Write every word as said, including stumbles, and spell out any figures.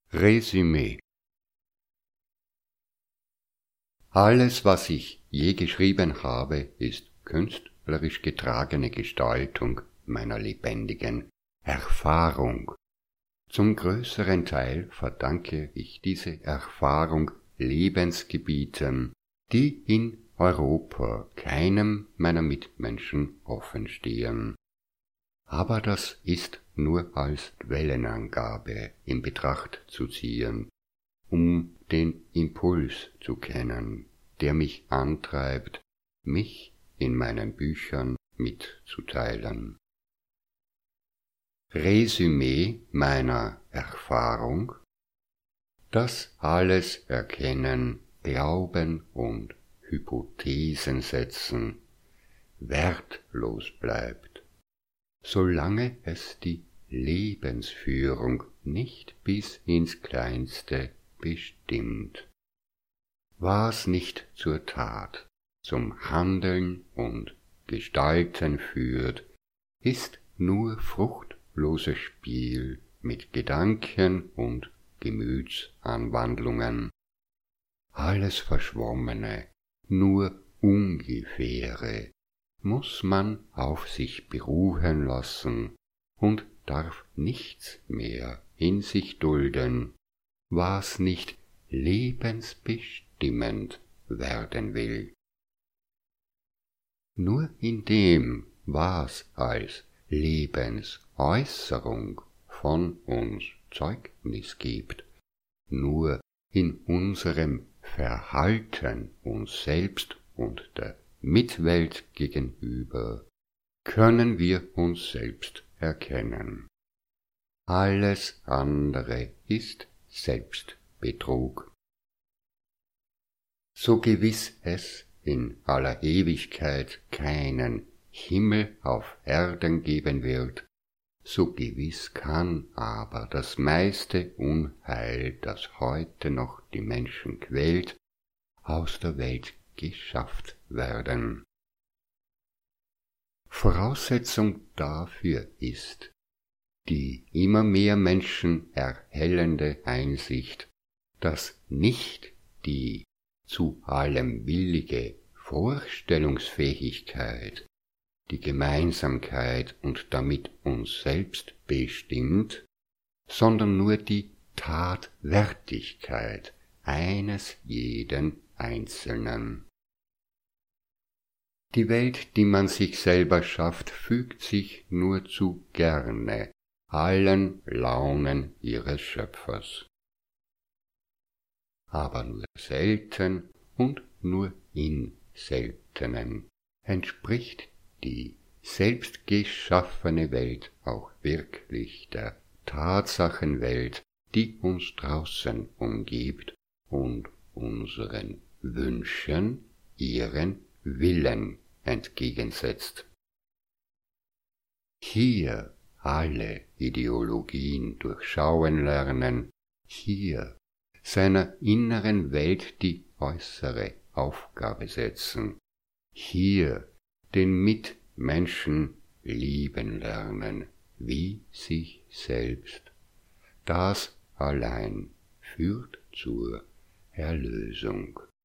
Resümee. Alles, was ich je geschrieben habe, ist künstlerisch getragene Gestaltung meiner lebendigen Erfahrung. Zum größeren Teil verdanke ich diese Erfahrung Lebensgebieten, die in Europa keinem meiner Mitmenschen offenstehen. Aber das ist nur als Quellenangabe in Betracht zu ziehen, um den Impuls zu kennen, der mich antreibt, mich in meinen Büchern mitzuteilen. Resümee meiner Erfahrung: Das alles Erkennen, Glauben und Hypothesen setzen wertlos bleibt, solange es die Lebensführung nicht bis ins Kleinste bestimmt. Was nicht zur Tat, zum Handeln und Gestalten führt, ist nur fruchtloses Spiel mit Gedanken und Gemütsanwandlungen. Alles Verschwommene, nur Ungefähre, muss man auf sich beruhen lassen und darf nichts mehr in sich dulden, was nicht lebensbestimmend werden will. Nur in dem, was als Lebensäußerung von uns Zeugnis gibt, nur in unserem Verhalten uns selbst und der Mitwelt gegenüber, können wir uns selbst erkennen. Alles andere ist Selbstbetrug. So gewiss es in aller Ewigkeit keinen Himmel auf Erden geben wird, so gewiss kann aber das meiste Unheil, das heute noch die Menschen quält, aus der Welt geschafft werden. Voraussetzung dafür ist die immer mehr Menschen erhellende Einsicht, dass nicht die zu allem willige Vorstellungsfähigkeit die Gemeinsamkeit und damit uns selbst bestimmt, sondern nur die Tatwertigkeit eines jeden Einzelnen. Die Welt, die man sich selber schafft, fügt sich nur zu gerne allen Launen ihres Schöpfers. Aber nur selten und nur in seltenen entspricht die selbstgeschaffene Welt auch wirklich der Tatsachenwelt, die uns draußen umgibt und unseren Wünschen ihren Willen entgegensetzt. Hier alle Ideologien durchschauen lernen, hier seiner inneren Welt die äußere Aufgabe setzen, hier den Mitmenschen lieben lernen, wie sich selbst. Das allein führt zur Erlösung.